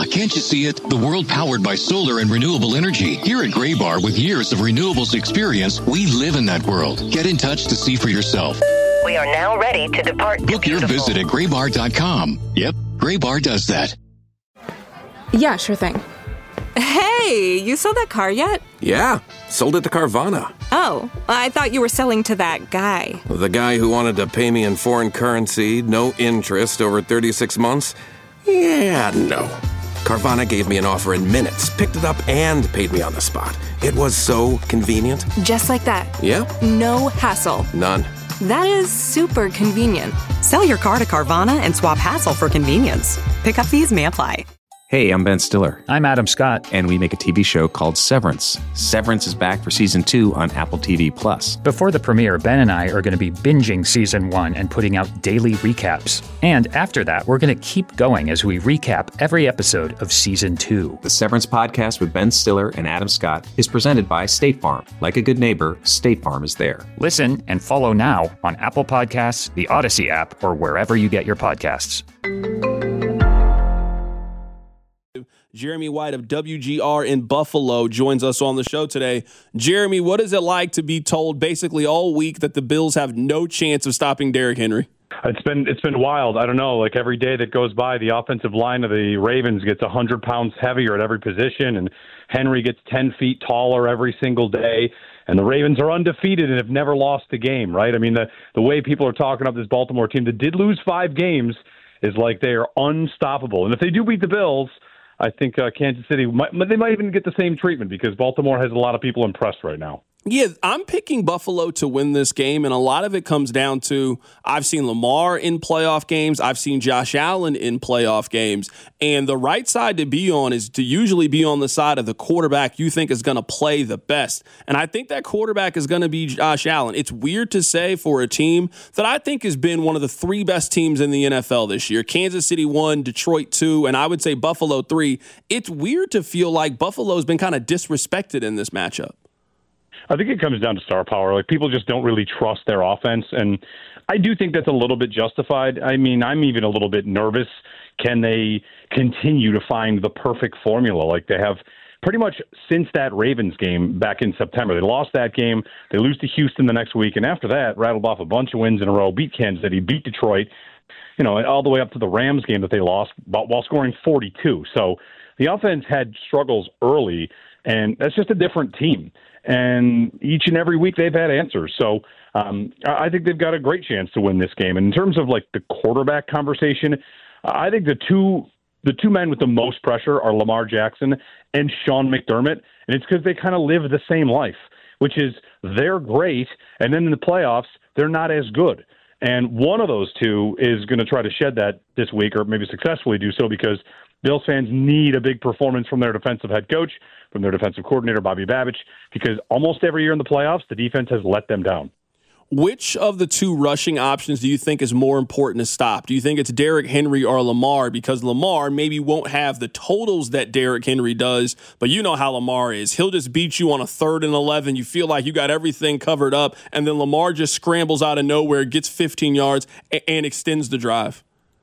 can't you see it? The world powered by solar and renewable energy. Here at Graybar, with years of renewables experience, we live in that world. Get in touch to see for yourself. We are now ready to depart. Book your visit at graybar.com. Yep, Graybar does that. Yeah, sure thing. Hey, you sold that car yet? Yeah, sold it to Carvana. Oh, I thought you were selling to that guy. The guy who wanted to pay me in foreign currency, no interest, over 36 months? Yeah, no. Carvana gave me an offer in minutes, picked it up, and paid me on the spot. It was so convenient. Just like that. Yeah? No hassle. None. That is super convenient. Sell your car to Carvana and swap hassle for convenience. Pickup fees may apply. Hey, I'm Ben Stiller. I'm Adam Scott. And we make a TV show called Severance. Severance is back for Season 2 on Apple TV+. Before the premiere, Ben and I are going to be binging Season 1 and putting out daily recaps. And after that, we're going to keep going as we recap every episode of Season 2. The Severance podcast with Ben Stiller and Adam Scott is presented by State Farm. Like a good neighbor, State Farm is there. Listen and follow now on Apple Podcasts, the Odyssey app, or wherever you get your podcasts. Jeremy White of WGR in Buffalo joins us on the show today. Jeremy, what is it like to be told basically all week that the Bills have no chance of stopping Derrick Henry? It's been wild. I don't know. Like every day that goes by, the offensive line of the Ravens gets 100 pounds heavier at every position, and Henry gets 10 feet taller every single day. And the Ravens are undefeated and have never lost a game, right? I mean, the way people are talking up this Baltimore team that did lose 5 games is like they are unstoppable. And if they do beat the Bills, I think Kansas City, they might even get the same treatment because Baltimore has a lot of people impressed right now. Yeah, I'm picking Buffalo to win this game, and a lot of it comes down to I've seen Lamar in playoff games. I've seen Josh Allen in playoff games, and the right side to be on is to usually be on the side of the quarterback you think is going to play the best, and I think that quarterback is going to be Josh Allen. It's weird to say for a team that I think has been one of the 3 best teams in the NFL this year. Kansas City 1, Detroit 2, and I would say Buffalo 3. It's weird to feel like Buffalo's been kind of disrespected in this matchup. I think it comes down to star power. Like people just don't really trust their offense, and I do think that's a little bit justified. I mean, I'm even a little bit nervous. Can they continue to find the perfect formula like they have pretty much since that Ravens game back in September? They lost that game. They lose to Houston the next week, and after that, rattled off a bunch of wins in a row, beat Kansas City, beat Detroit, all the way up to the Rams game that they lost while scoring 42. So the offense had struggles early, and that's just a different team. And each and every week they've had answers. So I think they've got a great chance to win this game. And in terms of like the quarterback conversation, I think the two men with the most pressure are Lamar Jackson and Sean McDermott. And it's because they kind of live the same life, which is they're great. And then in the playoffs, they're not as good. And one of those two is going to try to shed that this week, or maybe successfully do so, because Bills fans need a big performance from their defensive head coach, from their defensive coordinator, Bobby Babich, because almost every year in the playoffs, the defense has let them down. Which of the 2 rushing options do you think is more important to stop? Do you think it's Derrick Henry or Lamar? Because Lamar maybe won't have the totals that Derrick Henry does, but you know how Lamar is. He'll just beat you on a 3rd and 11. You feel like you got everything covered up, and then Lamar just scrambles out of nowhere, gets 15 yards, and extends the drive.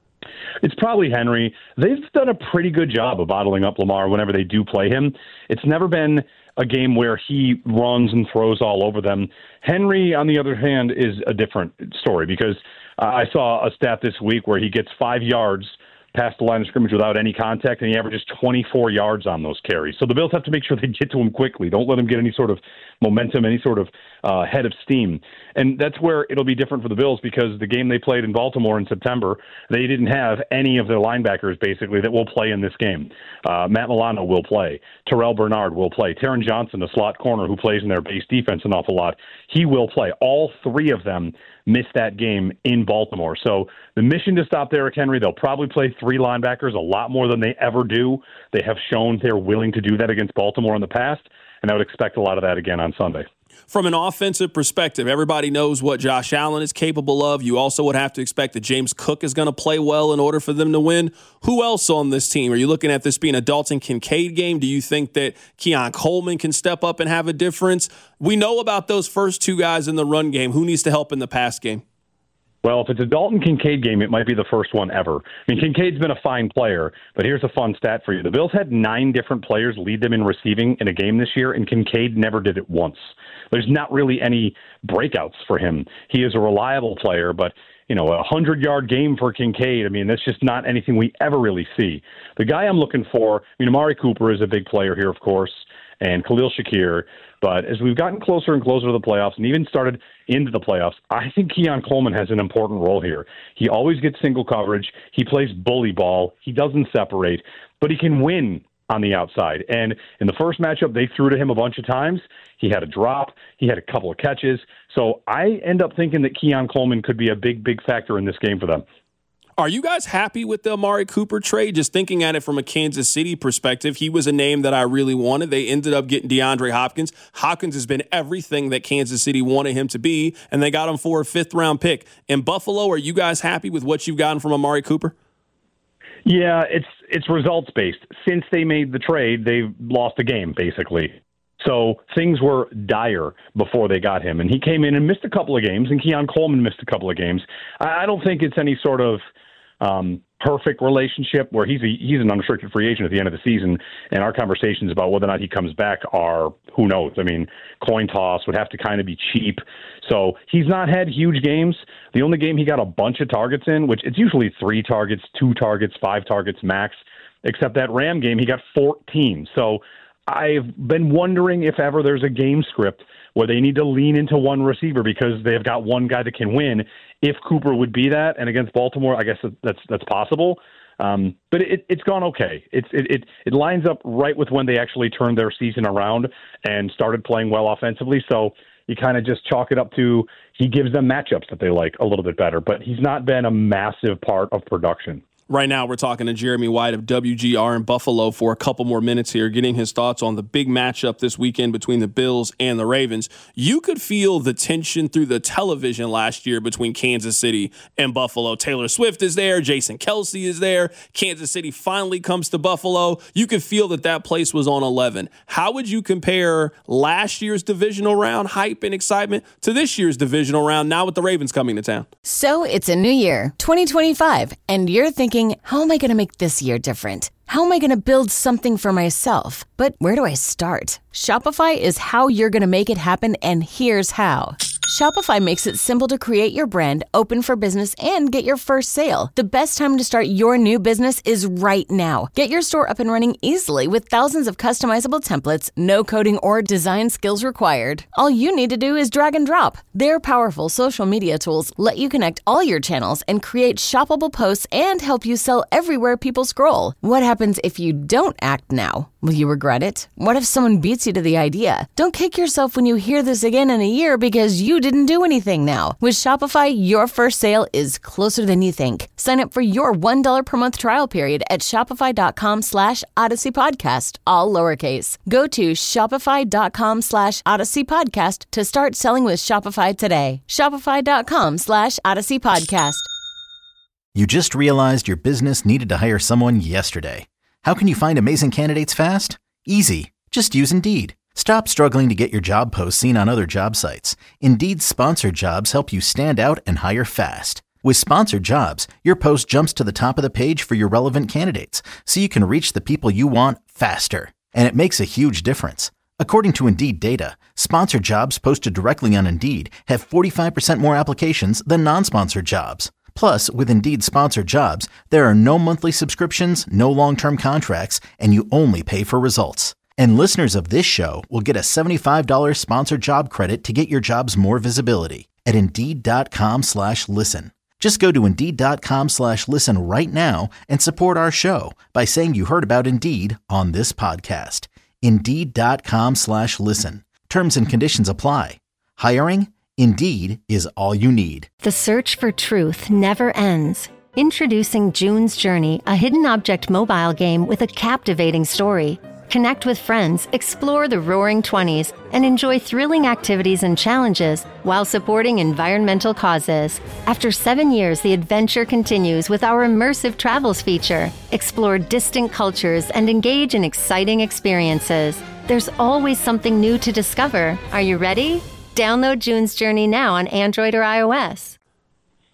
It's probably Henry. They've done a pretty good job of bottling up Lamar whenever they do play him. It's never been a game where he runs and throws all over them. Henry, on the other hand, is a different story because I saw a stat this week where he gets 5 yards past the line of scrimmage without any contact, and he averages 24 yards on those carries. So the Bills have to make sure they get to him quickly. Don't let him get any sort of momentum, any sort of head of steam. And that's where it'll be different for the Bills, because the game they played in Baltimore in September, they didn't have any of their linebackers, basically, that will play in this game. Matt Milano will play. Terrell Bernard will play. Taron Johnson, a slot corner who plays in their base defense an awful lot, he will play. All 3 of them missed that game in Baltimore. So the mission to stop Derrick Henry, they'll probably play 3 linebackers, a lot more than they ever do. They have shown they're willing to do that against Baltimore in the past, and I would expect a lot of that again on Sunday. From an offensive perspective, everybody knows what Josh Allen is capable of. You also would have to expect that James Cook is going to play well in order for them to win. Who else on this team? Are you looking at this being a Dalton Kincaid game? Do you think that Keon Coleman can step up and have a difference? We know about those first 2 guys in the run game. Who needs to help in the pass game? Well, if it's a Dalton Kincaid game, it might be the first one ever. I mean, Kincaid's been a fine player, but here's a fun stat for you. The Bills had 9 different players lead them in receiving in a game this year, and Kincaid never did it once. There's not really any breakouts for him. He is a reliable player, but, a 100-yard game for Kincaid, I mean, that's just not anything we ever really see. The guy I'm looking for, Amari Cooper is a big player here, of course, and Khalil Shakir. But as we've gotten closer and closer to the playoffs and even started into the playoffs, I think Keon Coleman has an important role here. He always gets single coverage. He plays bully ball. He doesn't separate, but he can win on the outside. And in the first matchup, they threw to him a bunch of times. He had a drop. He had a couple of catches. So I end up thinking that Keon Coleman could be a big, big factor in this game for them. Are you guys happy with the Amari Cooper trade? Just thinking at it from a Kansas City perspective, he was a name that I really wanted. They ended up getting DeAndre Hopkins. Hopkins has been everything that Kansas City wanted him to be, and they got him for a 5th-round pick. In Buffalo, are you guys happy with what you've gotten from Amari Cooper? Yeah, it's results-based. Since they made the trade, they've lost a game, basically. So things were dire before they got him. And he came in and missed a couple of games, and Keon Coleman missed a couple of games. I don't think it's any sort of perfect relationship where he's an unrestricted free agent at the end of the season, and our conversations about whether or not he comes back are, who knows? I mean, coin toss would have to kind of be cheap. So he's not had huge games. The only game he got a bunch of targets in, which it's usually 3 targets, 2 targets, 5 targets max, except that Ram game, he got 14. So I've been wondering if ever there's a game script where they need to lean into one receiver because they've got one guy that can win. If Cooper would be that, and against Baltimore, I guess that's possible. But it's gone okay. It lines up right with when they actually turned their season around and started playing well offensively. So you kind of just chalk it up to he gives them matchups that they like a little bit better. But he's not been a massive part of production. Right now, we're talking to Jeremy White of WGR in Buffalo for a couple more minutes here, getting his thoughts on the big matchup this weekend between the Bills and the Ravens. You could feel the tension through the television last year between Kansas City and Buffalo. Taylor Swift is there. Jason Kelce is there. Kansas City finally comes to Buffalo. You could feel that place was on 11. How would you compare last year's divisional round hype and excitement to this year's divisional round now with the Ravens coming to town? So it's a new year, 2025, and you're thinking, how am I going to make this year different? How am I going to build something for myself? But where do I start? Shopify is how you're going to make it happen, and here's how. Shopify makes it simple to create your brand, open for business, and get your first sale. The best time to start your new business is right now. Get your store up and running easily with thousands of customizable templates, no coding or design skills required. All you need to do is drag and drop. Their powerful social media tools let you connect all your channels and create shoppable posts and help you sell everywhere people scroll. What happens if you don't act now? Will you regret it? What if someone beats you to the idea? Don't kick yourself when you hear this again in a year because you didn't do anything now. With Shopify, your first sale is closer than you think. Sign up for your $1 per month trial period at shopify.com/Odyssey Podcast, all lowercase. Go to shopify.com/Odyssey Podcast to start selling with Shopify today. Shopify.com/Odyssey Podcast. You just realized your business needed to hire someone yesterday. How can you find amazing candidates fast? Easy. Just use Indeed. Stop struggling to get your job posts seen on other job sites. Indeed's sponsored jobs help you stand out and hire fast. With sponsored jobs, your post jumps to the top of the page for your relevant candidates, so you can reach the people you want faster. And it makes a huge difference. According to Indeed data, sponsored jobs posted directly on Indeed have 45% more applications than non-sponsored jobs. Plus, with Indeed sponsored jobs, there are no monthly subscriptions, no long-term contracts, and you only pay for results. And listeners of this show will get a $75 sponsored job credit to get your jobs more visibility at Indeed.com/listen. Just go to Indeed.com/listen right now and support our show by saying you heard about Indeed on this podcast. Indeed.com/listen. Terms and conditions apply. Hiring? Indeed is all you need. The search for truth never ends. Introducing June's Journey, a hidden object mobile game with a captivating story. Connect with friends, explore the Roaring 20s, and enjoy thrilling activities and challenges while supporting environmental causes. After 7 years, the adventure continues with our immersive travels feature. Explore distant cultures and engage in exciting experiences. There's always something new to discover. Are you ready? Download June's Journey now on Android or iOS.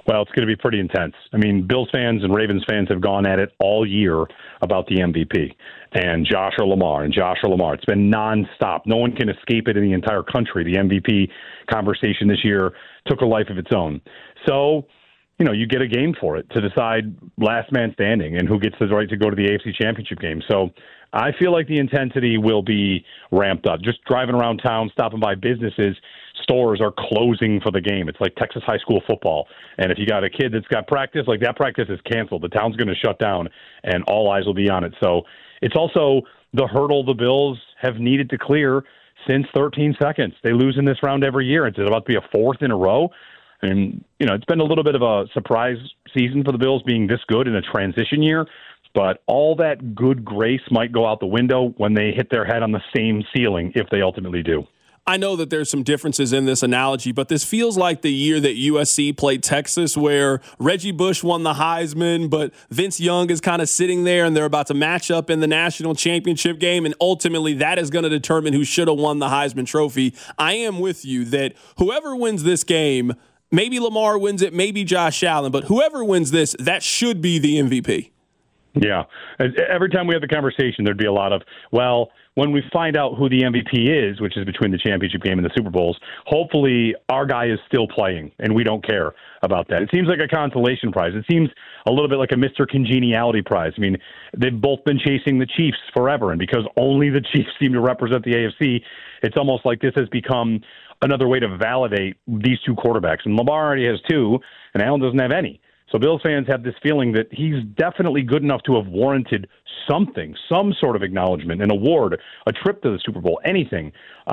Well, it's going to be pretty intense. I mean, Bills fans and Ravens fans have gone at it all year about the MVP and Josh or Lamar and Josh or Lamar. It's been nonstop. No one can escape it in the entire country. The MVP conversation this year took a life of its own. So, you know, you get a game for it to decide last man standing and who gets the right to go to the AFC Championship game. So I feel like the intensity will be ramped up. Just driving around town, stopping by businesses, stores are closing for the game. It's like Texas high school football. And if you got a kid that's got practice, like that practice is canceled. The town's going to shut down and all eyes will be on it. So it's also the hurdle the Bills have needed to clear since 13 seconds. They lose in this round every year. It's about to be a fourth in a row. And, you know, it's been a little bit of a surprise season for the Bills being this good in a transition year. But all that good grace might go out the window when they hit their head on the same ceiling, if they ultimately do. I know that there's some differences in this analogy, but this feels like the year that USC played Texas, where Reggie Bush won the Heisman, but Vince Young is kind of sitting there and they're about to match up in the national championship game. And ultimately that is going to determine who should have won the Heisman Trophy. I am with you that whoever wins this game, maybe Lamar wins it, maybe Josh Allen, but whoever wins this, that should be the MVP. Yeah. Every time we have the conversation, there'd be a lot of, well, when we find out who the MVP is, which is between the championship game and the Super Bowls, hopefully our guy is still playing and we don't care about that. It seems like a consolation prize. It seems a little bit like a Mr. Congeniality prize. I mean, they've both been chasing the Chiefs forever, and because only the Chiefs seem to represent the AFC, it's almost like this has become another way to validate these two quarterbacks. And Lamar already has two, and Allen doesn't have any. So Bills fans have this feeling that he's definitely good enough to have warranted something, some sort of acknowledgement, an award, a trip to the Super Bowl, anything.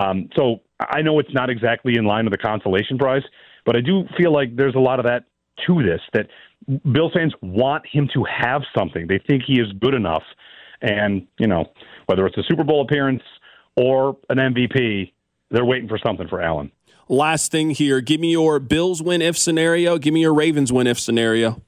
So I know it's not exactly in line with the consolation prize, but I do feel like there's a lot of that to this, that Bills fans want him to have something. They think he is good enough. And, you know, whether it's a Super Bowl appearance or an MVP, they're waiting for something for Allen. Last thing here, give me your Bills win if scenario. Give me your Ravens win if scenario.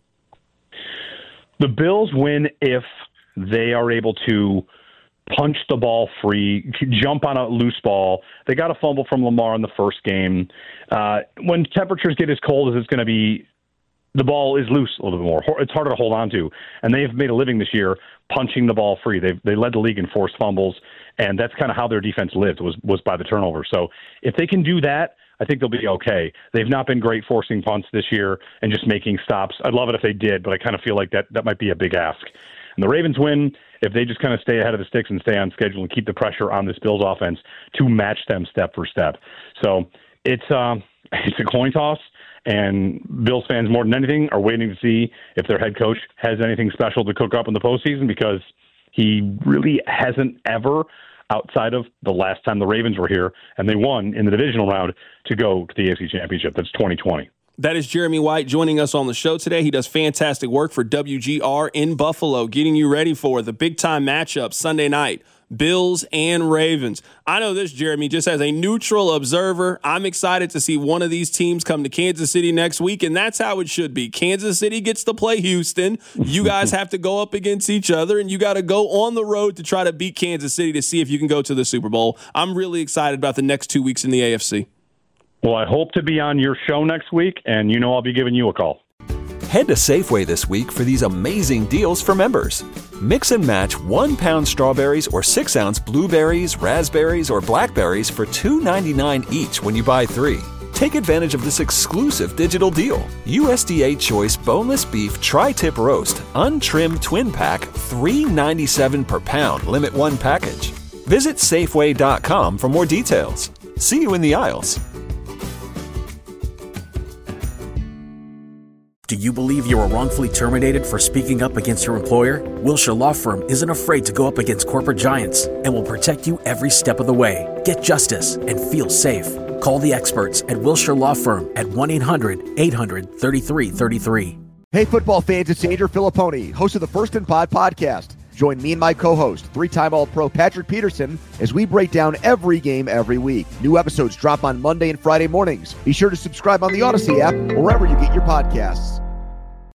The Bills win if they are able to punch the ball free, jump on a loose ball. They got a fumble from Lamar in the first game. When temperatures get as cold as it's going to be, the ball is loose a little bit more. It's harder to hold on to. And they've made a living this year punching the ball free. They led the league in forced fumbles, and that's kind of how their defense lived, was by the turnover. So if they can do that, I think they'll be okay. They've not been great forcing punts this year and just making stops. I'd love it if they did, but I kind of feel like that might be a big ask. And the Ravens win if they just kind of stay ahead of the sticks and stay on schedule and keep the pressure on this Bills offense to match them step for step. So it's a coin toss, and Bills fans more than anything are waiting to see if their head coach has anything special to cook up in the postseason, because he really hasn't ever, outside of the last time the Ravens were here and they won in the divisional round, to go to the AFC Championship. That's 2020. That is Jeremy White joining us on the show today. He does fantastic work for WGR in Buffalo, getting you ready for the big-time matchup Sunday night, Bills and Ravens. I know this, Jeremy, just as a neutral observer, I'm excited to see one of these teams come to Kansas City next week, and that's how it should be. Kansas City gets to play Houston. You guys have to go up against each other, and you got to go on the road to try to beat Kansas City to see if you can go to the Super Bowl. I'm really excited about the next 2 weeks in the AFC. Well, I hope to be on your show next week, and you know I'll be giving you a call. Head to Safeway this week for these amazing deals for members. Mix and match 1 pound strawberries or 6 ounce blueberries, raspberries, or blackberries for $2.99 each when you buy 3. Take advantage of this exclusive digital deal. USDA Choice Boneless Beef Tri-Tip Roast, Untrimmed Twin Pack, $3.97 per pound, limit 1 package. Visit Safeway.com for more details. See you in the aisles. Do you believe you were wrongfully terminated for speaking up against your employer? Wilshire Law Firm isn't afraid to go up against corporate giants and will protect you every step of the way. Get justice and feel safe. Call the experts at Wilshire Law Firm at 1-800-800-3333. Hey, football fans, it's Andrew Filipponi, host of the First and Pod podcast. Join me and my co-host, 3-time All-Pro Patrick Peterson, as we break down every game every week. New episodes drop on Monday and Friday mornings. Be sure to subscribe on the Odyssey app or wherever you get your podcasts.